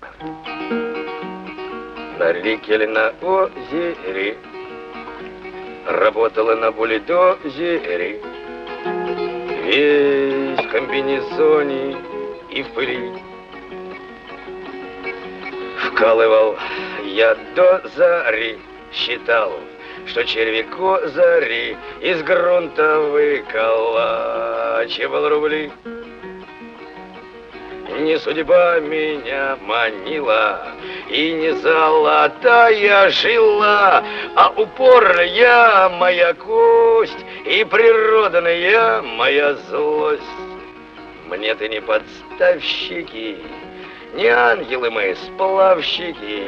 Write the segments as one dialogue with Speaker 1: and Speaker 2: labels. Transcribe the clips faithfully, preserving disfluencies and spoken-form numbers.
Speaker 1: На реке или на озере работала на бульдозере, весь в комбинезоне и в пыли. Вкалывал я до зари, считал, что червяко зари из грунта выколачивал рубли. Не судьба меня манила, и не золотая жила, а упорная моя кость и природная моя злость. Мне ты не подставщики, не ангелы мы, сплавщики,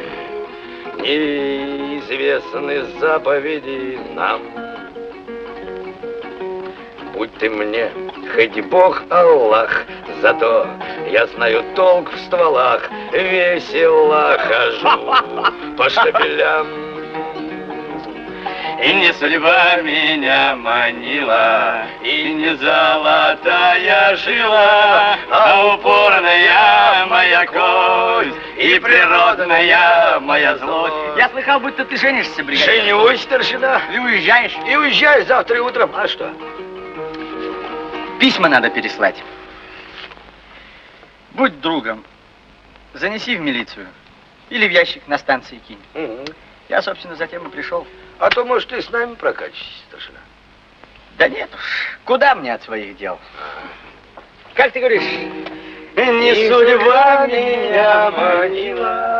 Speaker 1: неизвестны заповеди нам. Будь ты мне хоть Бог Аллах, зато я знаю толк в стволах, весело хожу по штабелям. И не судьба меня манила, и не золотая жила, а упорная моя кость и природная моя злость.
Speaker 2: Я слыхал, будто ты женишься, бригадир.
Speaker 1: Женюсь, старшина.
Speaker 2: И уезжаешь?
Speaker 1: И уезжаю завтра утром. А что?
Speaker 2: Письма надо переслать. Будь другом. Занеси в милицию. Или в ящик на станции кинь.
Speaker 1: Угу.
Speaker 2: Я, собственно, затем и пришел.
Speaker 1: А то, может, ты с нами прокатишься, старшина?
Speaker 2: Да нет уж. Куда мне от своих дел?
Speaker 1: А.
Speaker 2: Как ты говоришь?
Speaker 1: Не судьба меня манила.